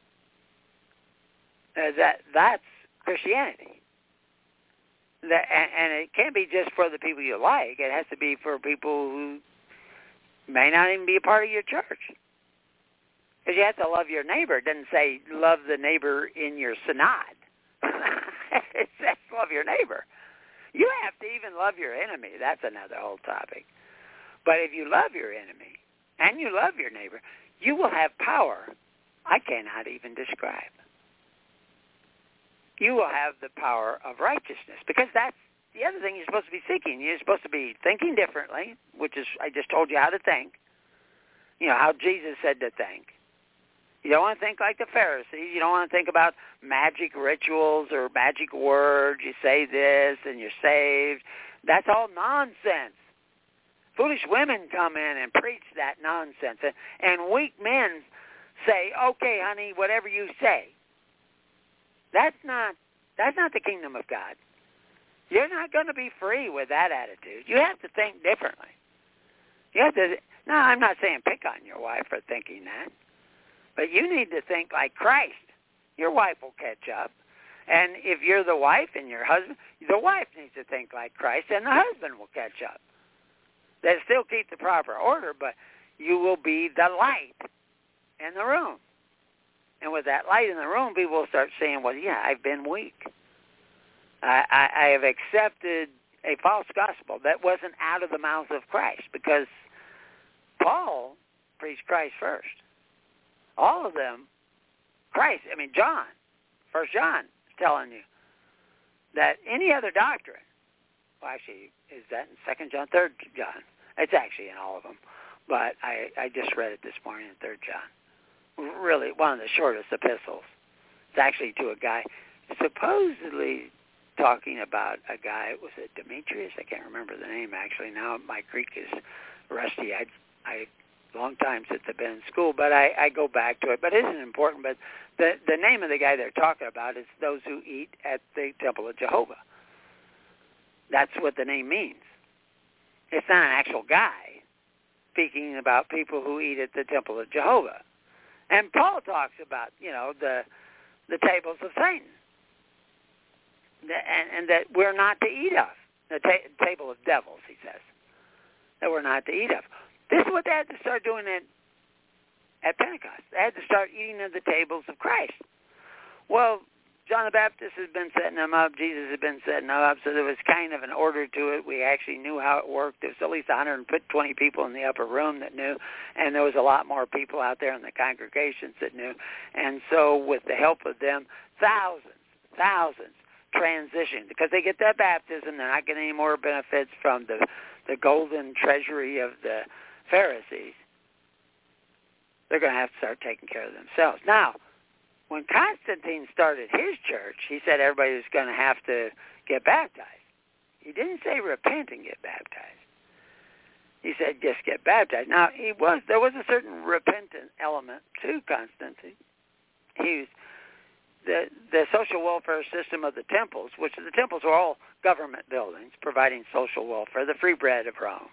Uh, that That's Christianity. That, and, and it can't be just for the people you like. It has to be for people who may not even be a part of your church. Because you have to love your neighbor. It doesn't say love the neighbor in your synod. It says love your neighbor. You have to even love your enemy. That's another whole topic. But if you love your enemy and you love your neighbor, you will have power I cannot even describe. You will have the power of righteousness, because that's the other thing you're supposed to be seeking. You're supposed to be thinking differently, which is, I just told you how to think. You know, how Jesus said to think. You don't want to think like the Pharisees. You don't want to think about magic rituals or magic words. You say this and you're saved. That's all nonsense. Foolish women come in and preach that nonsense. And, and weak men say, okay, honey, whatever you say. That's not, that's not the kingdom of God. You're not going to be free with that attitude. You have to think differently. You have to. No, I'm not saying pick on your wife for thinking that, but you need to think like Christ. Your wife will catch up, and if you're the wife and your husband, the wife needs to think like Christ, and the husband will catch up. They still keep the proper order, but you will be the light in the room. And with that light in the room, people will start saying, well, yeah, I've been weak. I, I, I have accepted a false gospel that wasn't out of the mouth of Christ, because Paul preached Christ first. All of them, Christ, I mean, John, First John is telling you that any other doctrine, well, actually, is that in Second John, Third John? It's actually in all of them, but I, I just read it this morning in Third John. Really, one of the shortest epistles. It's actually to a guy supposedly talking about a guy, was it Demetrius? I can't remember the name actually. Now my Greek is rusty. I, I long time since I've been in school, but I, I go back to it. But it isn't important. But the the name of the guy they're talking about is those who eat at the temple of Jehovah. That's what the name means. It's not an actual guy speaking about people who eat at the temple of Jehovah. And Paul talks about, you know, the the tables of Satan, the, and, and that we're not to eat of. The ta- table of devils, he says, that we're not to eat of. This is what they had to start doing at, at Pentecost. They had to start eating of the tables of Christ. Well, John the Baptist has been setting them up. Jesus had been setting them up, so there was kind of an order to it. We actually knew how it worked. There was at least one hundred twenty people in the upper room that knew, and there was a lot more people out there in the congregations that knew. And so with the help of them, thousands, thousands transitioned, because they get that baptism. They're not getting any more benefits from the, the golden treasury of the Pharisees. They're going to have to start taking care of themselves. Now, when Constantine started his church, he said everybody was going to have to get baptized. He didn't say repent and get baptized. He said just get baptized. Now, he was there was a certain repentant element to Constantine. He was the the social welfare system of the temples, which the temples were all government buildings providing social welfare, the free bread of Rome.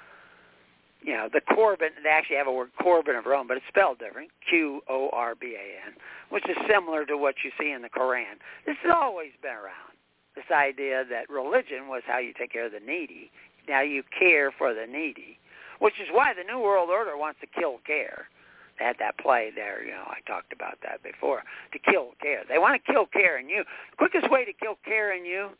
You know, the Corban, they actually have a word, Corban of Rome, but it's spelled different, Q O R B A N, which is similar to what you see in the Koran. This has always been around, this idea that religion was how you take care of the needy. Now you care for the needy, which is why the New World Order wants to kill care. They had that play there, you know, I talked about that before, to kill care. They want to kill care in you. The quickest way to kill care in you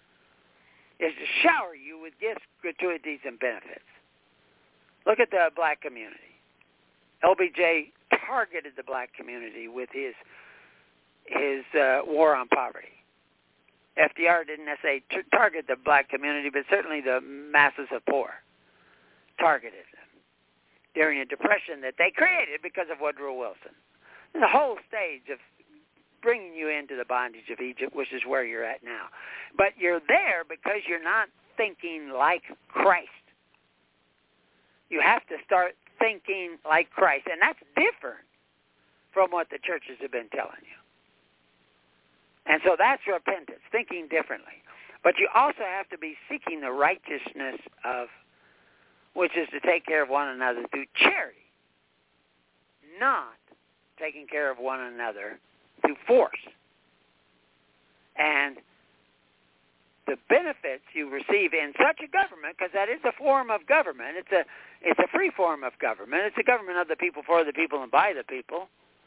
is to shower you with gifts, gratuities, and benefits. Look at the black community. L B J targeted the black community with his his uh, war on poverty. F D R didn't necessarily t- target the black community, but certainly the masses of poor targeted them during a depression that they created because of Woodrow Wilson. And the whole stage of bringing you into the bondage of Egypt, which is where you're at now. But you're there because you're not thinking like Christ. You have to start thinking like Christ. And that's different from what the churches have been telling you. And so that's repentance, thinking differently. But you also have to be seeking the righteousness of, which is to take care of one another through charity, not taking care of one another through force. And the benefits you receive in such a government, because that is a form of government, it's a it's a free form of government. It's a government of the people, for the people, and by the people.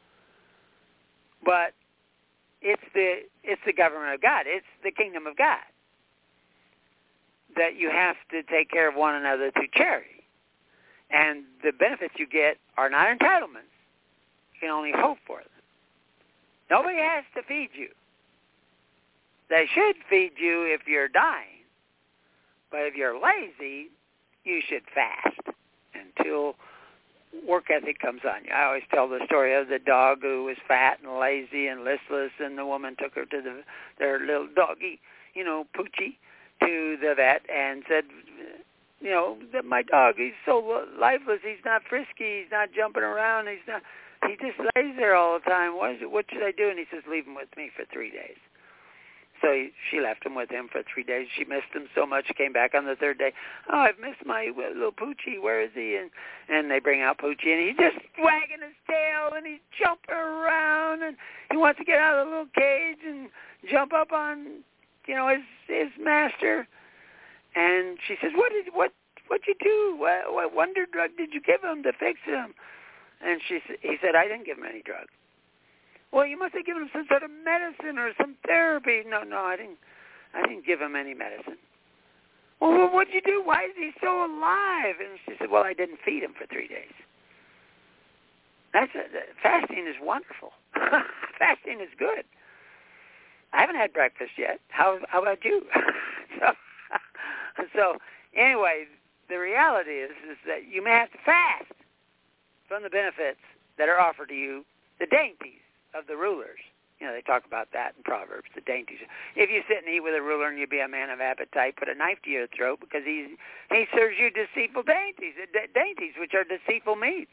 But it's the it's the government of God. It's the kingdom of God. That you have to take care of one another through charity. And the benefits you get are not entitlements. You can only hope for them. Nobody has to feed you. They should feed you if you're dying. But if you're lazy, you should fast until work ethic comes on you. I always tell the story of the dog who was fat and lazy and listless, and the woman took her to the, their little doggy, you know, Poochie, to the vet and said, you know, that my dog, he's so lifeless, he's not frisky, he's not jumping around, he's not, he just lays there all the time. What is it? What should I do? And he says, leave him with me for three days. So he, she left him with him for three days. She missed him so much. Came back on the third day. Oh, I've missed my little Poochie. Where is he? And and they bring out Poochie, and he's just wagging his tail, and he's jumping around, and he wants to get out of the little cage and jump up on, you know, his his master. And she says, "What did what what you do? What, what wonder drug did you give him to fix him?" And she he said, "I didn't give him any drug." Well, you must have given him some sort of medicine or some therapy. No, no, I didn't. I didn't give him any medicine. Well, what did you do? Why is he so alive? And she said, "Well, I didn't feed him for three days." That's a, fasting is wonderful. Fasting is good. I haven't had breakfast yet. How how about you? so, so anyway, the reality is is that you may have to fast from the benefits that are offered to you, the dainties of the rulers. You know, they talk about that in Proverbs, the dainties. If you sit and eat with a ruler and you be a man of appetite, put a knife to your throat, because he he serves you deceitful dainties, dainties, which are deceitful meats.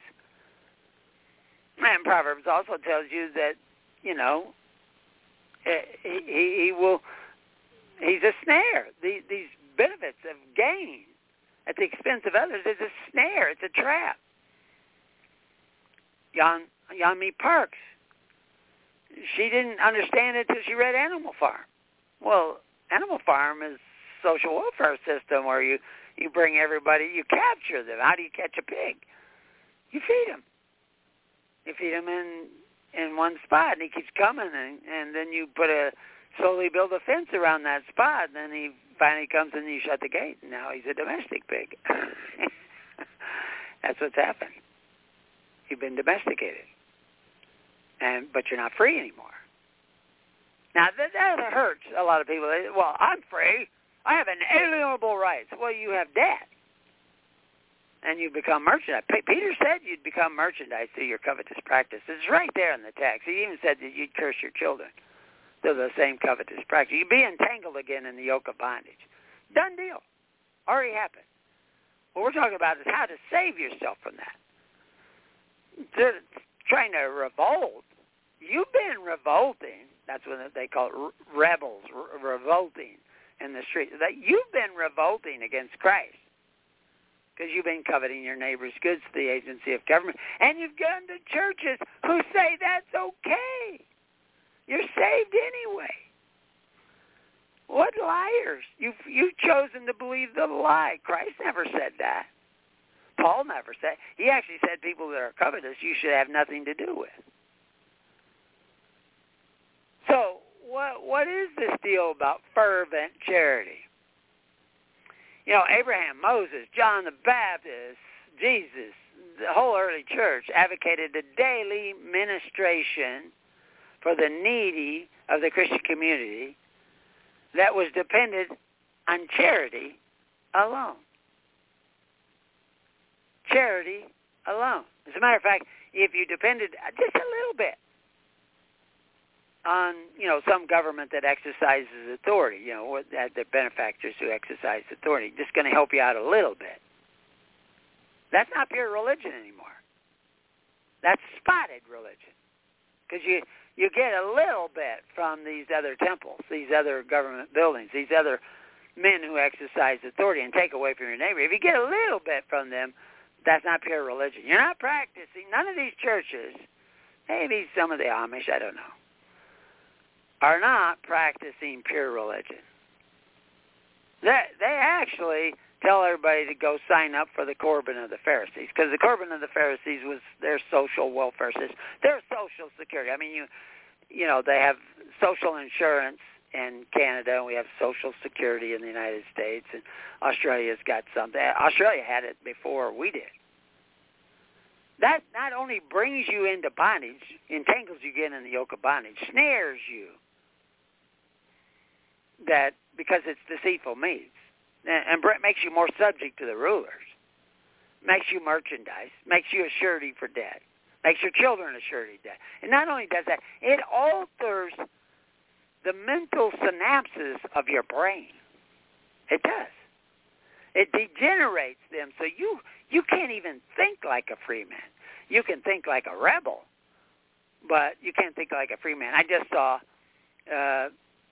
And Proverbs also tells you that, you know, he, he, he will, he's a snare. These, these benefits of gain at the expense of others is a snare. It's a trap. Jan, Yeonmi Parks, she didn't understand it until she read Animal Farm. Well, Animal Farm is a social welfare system where you, you bring everybody, you capture them. How do you catch a pig? You feed him. You feed him in in one spot, and he keeps coming, and, and then you put a, slowly build a fence around that spot, and then he finally comes and you shut the gate, and now he's a domestic pig. That's what's happened. You've been domesticated. And but you're not free anymore. Now, that, that hurts a lot of people. They, well, I'm free. I have inalienable rights. Well, you have debt. And you become merchandise. Peter said you'd become merchandise through your covetous practices. It's right there in the text. He even said that you'd curse your children through the same covetous practice. You'd be entangled again in the yoke of bondage. Done deal. Already happened. What we're talking about is how to save yourself from that. They're trying to revolt. You've been revolting. That's what they call it, rebels, re- revolting in the street. That you've been revolting against Christ because you've been coveting your neighbor's goods to the agency of government. And you've gone to churches who say that's okay. You're saved anyway. What liars. You've, you've chosen to believe the lie. Christ never said that. Paul never said. He actually said people that are covetous you should have nothing to do with. So what what is this deal about fervent charity? You know, Abraham, Moses, John the Baptist, Jesus, the whole early church advocated a daily ministration for the needy of the Christian community that was dependent on charity alone. Charity alone. As a matter of fact, if you depended just a little bit on, you know, some government that exercises authority, you know, that the benefactors who exercise authority, just going to help you out a little bit. That's not pure religion anymore. That's spotted religion. Because you, you get a little bit from these other temples, these other government buildings, these other men who exercise authority and take away from your neighbor. If you get a little bit from them, that's not pure religion. You're not practicing. None of these churches, maybe some of the Amish, I don't know, are not practicing pure religion. They, they actually tell everybody to go sign up for the Corban of the Pharisees, because the Corban of the Pharisees was their social welfare system, their social security. I mean, you, you know, they have social insurance in Canada, and we have Social Security in the United States, and Australia's got something. Australia had it before we did. That not only brings you into bondage, entangles you again in the yoke of bondage, snares you, that because it's deceitful means, and, and makes you more subject to the rulers, makes you merchandise, makes you a surety for debt, makes your children a surety debt. And not only does that, it alters the mental synapses of your brain. It does. It degenerates them so you you can't even think like a free man. You can think like a rebel, but you can't think like a free man. I just saw uh,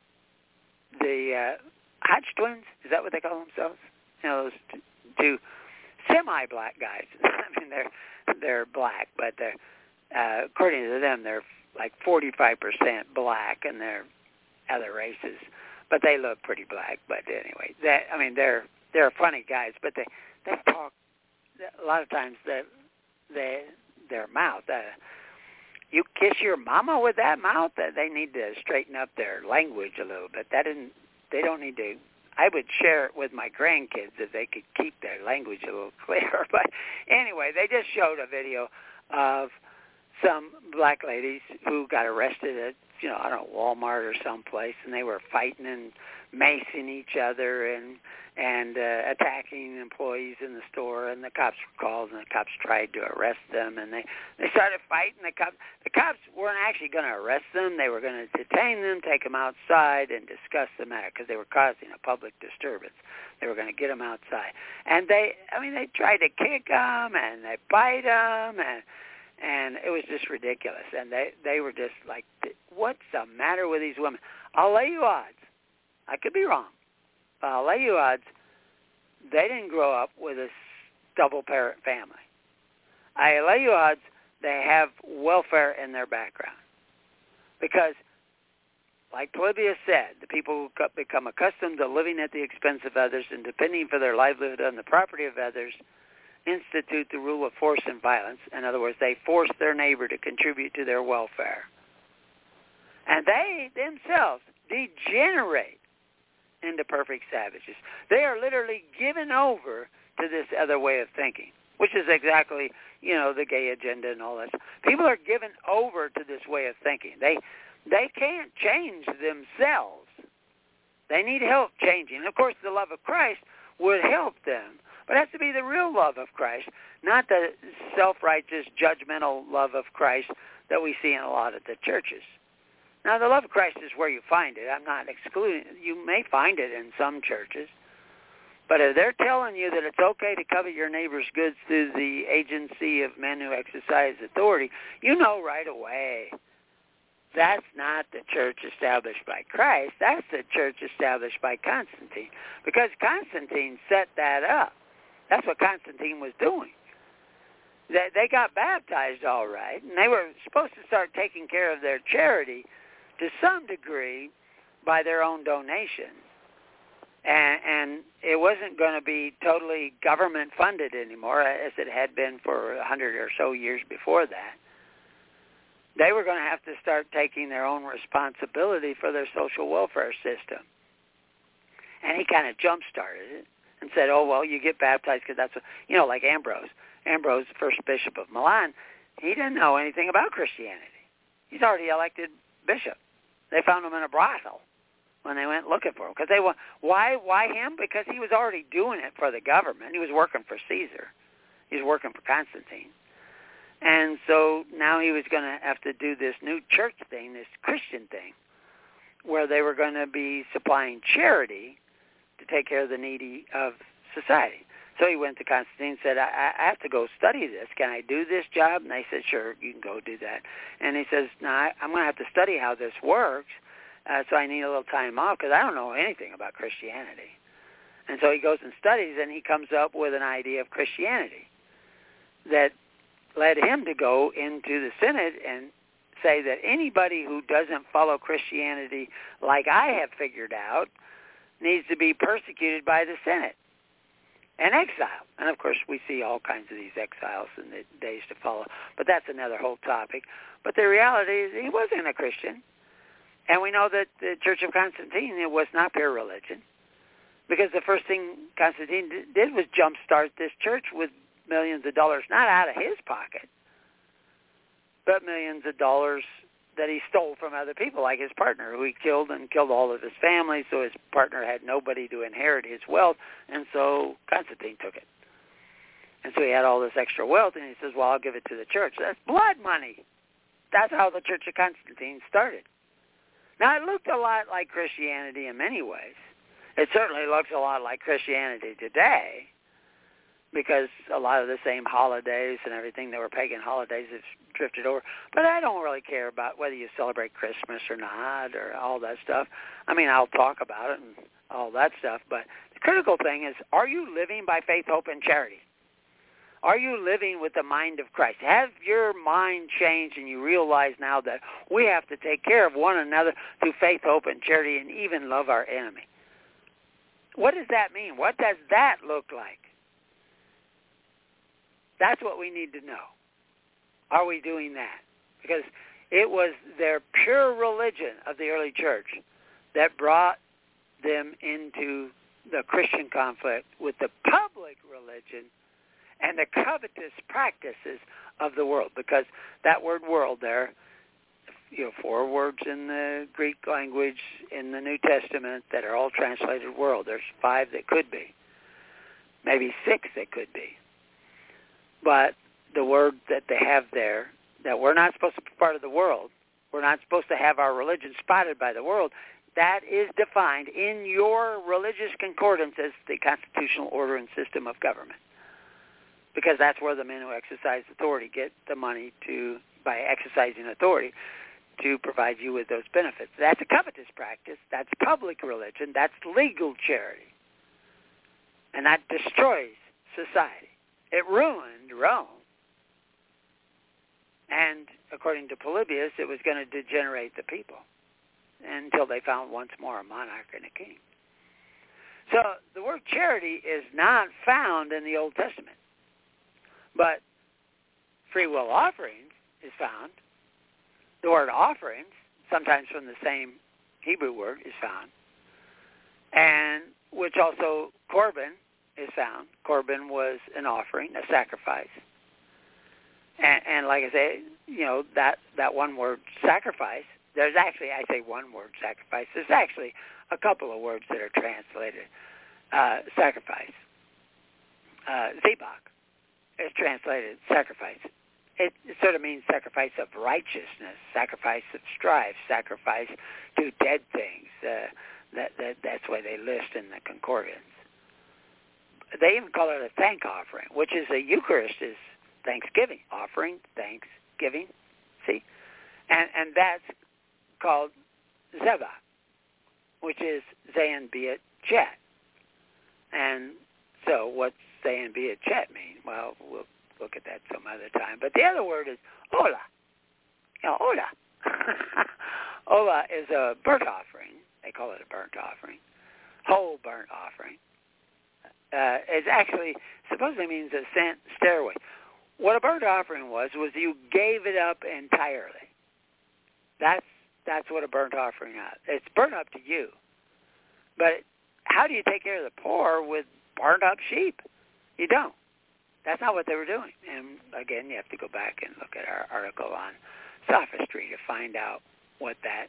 the uh, Hodge twins. Is that what they call themselves? You know, those two, two semi-black guys. I mean, they're they're black, but they're uh, according to them, they're like forty-five percent black, and they're other races, but they look pretty black. But anyway, that I mean, they're they're funny guys, but they they talk a lot of times. That they their mouth. Uh, you kiss your mama with that mouth. That they need to straighten up their language a little bit. That didn't. They don't need to. I would share it with my grandkids if they could keep their language a little clearer. But anyway, they just showed a video of some black ladies who got arrested at, you know, I don't know, Walmart or someplace, and they were fighting and macing each other and and uh, attacking employees in the store, and the cops were called, and the cops tried to arrest them, and they, they started fighting. The cops, the cops weren't actually going to arrest them. They were going to detain them, take them outside, and discuss the matter, because they were causing a public disturbance. They were going to get them outside. And they, I mean, they tried to kick them, and they bite them, and and it was just ridiculous. And they, they were just like, what's the matter with these women? I'll lay you odds. I could be wrong. But I'll lay you odds, they didn't grow up with a double-parent family. I lay you odds they have welfare in their background. Because, like Polybius said, the people who become accustomed to living at the expense of others and depending for their livelihood on the property of others institute the rule of force and violence. In other words, they force their neighbor to contribute to their welfare. And they themselves degenerate into perfect savages. They are literally given over to this other way of thinking, which is exactly, you know, the gay agenda and all that. People are given over to this way of thinking. They they can't change themselves. They need help changing. And of course, the love of Christ would help them. But it has to be the real love of Christ, not the self-righteous, judgmental love of Christ that we see in a lot of the churches. Now, the love of Christ is where you find it. I'm not excluding. You may find it in some churches. But if they're telling you that it's okay to covet your neighbor's goods through the agency of men who exercise authority, you know right away that's not the church established by Christ. That's the church established by Constantine, because Constantine set that up. That's what Constantine was doing. They, they got baptized all right, and they were supposed to start taking care of their charity to some degree by their own donation. And, and it wasn't going to be totally government funded anymore, as it had been for a hundred or so years before that. They were going to have to start taking their own responsibility for their social welfare system. And he kind of jump-started it and said, oh, well, you get baptized because that's what, you know, like Ambrose. Ambrose, the first bishop of Milan, he didn't know anything about Christianity. He's already elected bishop. They found him in a brothel when they went looking for him. Because they were, why, why him? Because he was already doing it for the government. He was working for Caesar. He was working for Constantine. And so now he was going to have to do this new church thing, this Christian thing, where they were going to be supplying charity to take care of the needy of society. So he went to Constantine and said, I, I have to go study this. Can I do this job? And they said, sure, you can go do that. And he says, no, I, I'm going to have to study how this works, uh, so I need a little time off because I don't know anything about Christianity. And so he goes and studies, and he comes up with an idea of Christianity that led him to go into the Synod and say that anybody who doesn't follow Christianity like I have figured out needs to be persecuted by the Synod and exiled. And, of course, we see all kinds of these exiles in the days to follow. But that's another whole topic. But the reality is he wasn't a Christian. And we know that the Church of Constantine, it was not pure religion. Because the first thing Constantine did was jumpstart this church with millions of dollars, not out of his pocket, but millions of dollars that he stole from other people, like his partner, who he killed and killed all of his family, so his partner had nobody to inherit his wealth, and so Constantine took it. And so he had all this extra wealth, and he says, well, I'll give it to the church. That's blood money. That's how the Church of Constantine started. Now, it looked a lot like Christianity in many ways. It certainly looks a lot like Christianity today, because a lot of the same holidays and everything that were pagan holidays have drifted over. But I don't really care about whether you celebrate Christmas or not or all that stuff. I mean, I'll talk about it and all that stuff. But the critical thing is, are you living by faith, hope, and charity? Are you living with the mind of Christ? Have your mind changed and you realize now that we have to take care of one another through faith, hope, and charity, and even love our enemy? What does that mean? What does that look like? That's what we need to know. Are we doing that? Because it was their pure religion of the early church that brought them into the Christian conflict with the public religion and the covetous practices of the world. Because that word world there, you know, four words in the Greek language in the New Testament that are all translated world. There's five that could be. Maybe six that could be. But the word that they have there, that we're not supposed to be part of the world, we're not supposed to have our religion spotted by the world, that is defined in your religious concordance as the constitutional order and system of government. Because that's where the men who exercise authority get the money to, by exercising authority, to provide you with those benefits. That's a covetous practice. That's public religion. That's legal charity. And that destroys society. It ruined Rome. And according to Polybius, it was going to degenerate the people until they found once more a monarch and a king. So the word charity is not found in the Old Testament. But free will offerings is found. The word offerings, sometimes from the same Hebrew word, is found. And which also Corban is found. Corban was an offering, a sacrifice. And, and like I say, you know, that, that one word, sacrifice, there's actually, I say one word, sacrifice. There's actually a couple of words that are translated. Uh, sacrifice. Uh, Zebach is translated sacrifice. It, it sort of means sacrifice of righteousness, sacrifice of strife, sacrifice to dead things. Uh, that, that That's why they list in the concordance. They even call it a thank offering, which is a Eucharist is thanksgiving, offering, thanksgiving, see? And and that's called Zebah, which is Zayin Biat Chet. And so what's Zayin Biat Chet mean? Well, we'll look at that some other time. But the other word is Ola. You know, Ola. Ola is a burnt offering. They call it a burnt offering. Whole burnt offering. Uh, it actually supposedly means a sent stairway. What a burnt offering was, was you gave it up entirely. That's that's what a burnt offering is. It's burnt up to you. But how do you take care of the poor with burned up sheep? You don't. That's not what they were doing. And again, you have to go back and look at our article on sophistry to find out what that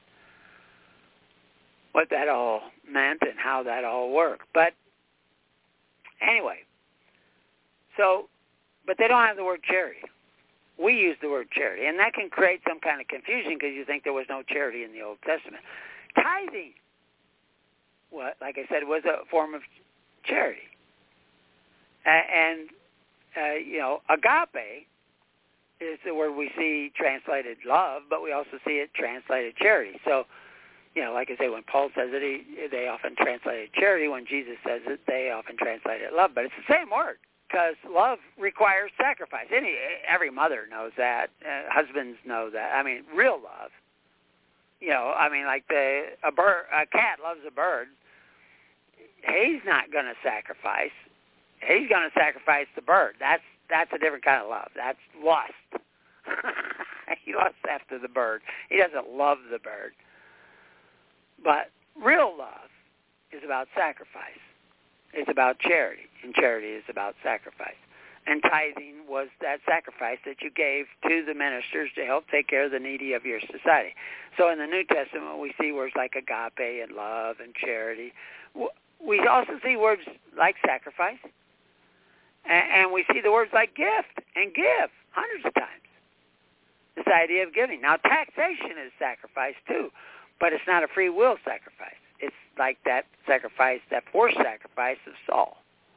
what that all meant and how that all worked. But anyway, so, but they don't have the word charity. We use the word charity, and that can create some kind of confusion because you think there was no charity in the Old Testament. Tithing, what, like I said, was a form of charity. And, uh, you know, agape is the word we see translated love, but we also see it translated charity. So, you know, like I say, when Paul says it, he, they often translate it charity. When Jesus says it, they often translate it love. But it's the same word, because love requires sacrifice. Any Every mother knows that. Uh, husbands know that. I mean, real love. You know, I mean, like the a bird, a cat loves a bird. He's not going to sacrifice. He's going to sacrifice the bird. That's that's a different kind of love. That's lust. He lusts after the bird. He doesn't love the bird. But real love is about sacrifice. It's about charity, and charity is about sacrifice. And tithing was that sacrifice that you gave to the ministers to help take care of the needy of your society. So in the New Testament, we see words like agape and love and charity. We also see words like sacrifice, and we see the words like gift and give hundreds of times. This idea of giving. Now, taxation is sacrifice too, but it's not a free will sacrifice. It's like that sacrifice, that forced sacrifice of Saul.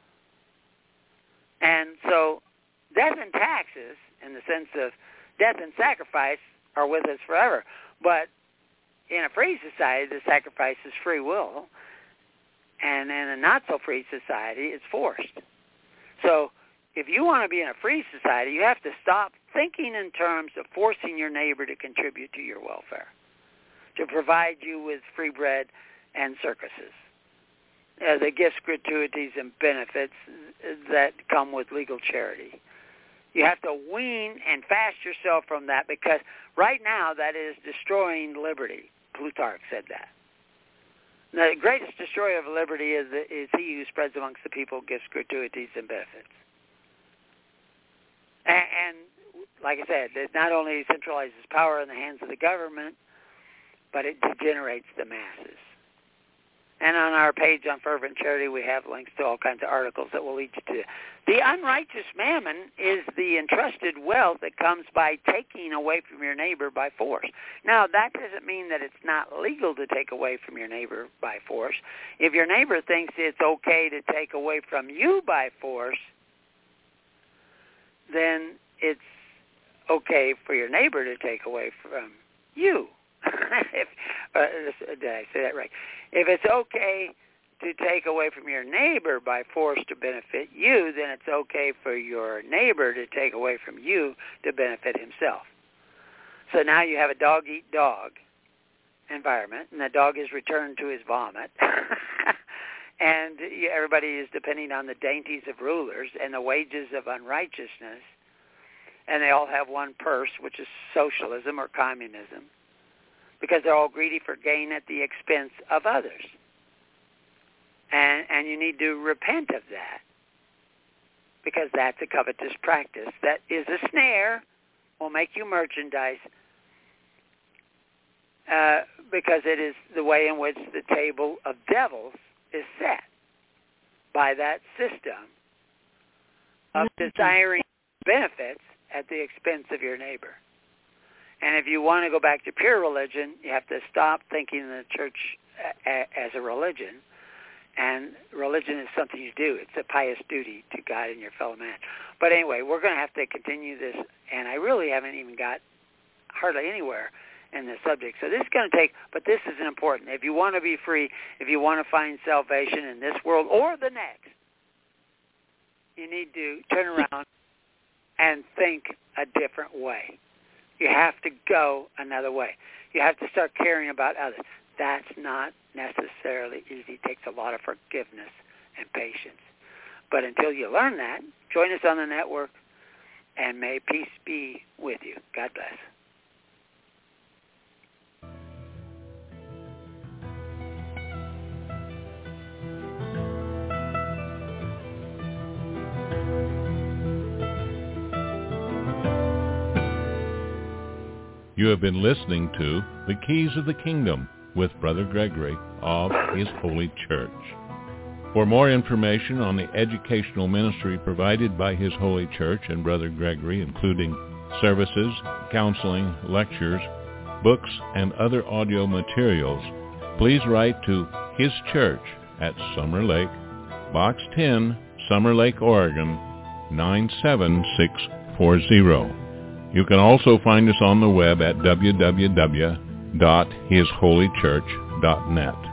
And so death and taxes, in the sense of death and sacrifice, are with us forever. But in a free society, the sacrifice is free will. And in a not-so-free society, it's forced. So if you want to be in a free society, you have to stop thinking in terms of forcing your neighbor to contribute to your welfare, to provide you with free bread and circuses, uh, the gifts, gratuities, and benefits that come with legal charity. You have to wean and fast yourself from that, because right now that is destroying liberty. Plutarch said that. The greatest destroyer of liberty is, is he who spreads amongst the people gifts, gratuities, and benefits. And, and like I said, it not only centralizes power in the hands of the government, but it degenerates the masses. And on our page on Fervent Charity, we have links to all kinds of articles that will lead you to. The unrighteous mammon is the entrusted wealth that comes by taking away from your neighbor by force. Now, that doesn't mean that it's not legal to take away from your neighbor by force. If your neighbor thinks it's okay to take away from you by force, then it's okay for your neighbor to take away from you. if, uh, did I say that right? If it's okay to take away from your neighbor by force to benefit you, then it's okay for your neighbor to take away from you to benefit himself. So now you have a dog-eat-dog environment, and the dog is returned to his vomit, and everybody is depending on the dainties of rulers and the wages of unrighteousness, and they all have one purse, which is socialism or communism, because they're all greedy for gain at the expense of others. And, and you need to repent of that, because that's a covetous practice. That is a snare, will make you merchandise, uh, because it is the way in which the table of devils is set, by that system of desiring benefits at the expense of your neighbor. And if you want to go back to pure religion, you have to stop thinking of the church as a religion. And religion is something you do. It's a pious duty to God and your fellow man. But anyway, we're going to have to continue this, and I really haven't even got hardly anywhere in this subject. So this is going to take, but this is important. If you want to be free, if you want to find salvation in this world or the next, you need to turn around and think a different way. You have to go another way. You have to start caring about others. That's not necessarily easy. It takes a lot of forgiveness and patience. But until you learn that, join us on the network, and may peace be with you. God bless. You have been listening to The Keys of the Kingdom with Brother Gregory of His Holy Church. For more information on the educational ministry provided by His Holy Church and Brother Gregory, including services, counseling, lectures, books, and other audio materials, please write to His Church at Summer Lake, Box ten, Summer Lake, Oregon, nine seven six four zero. You can also find us on the web at w w w dot his holy church dot net.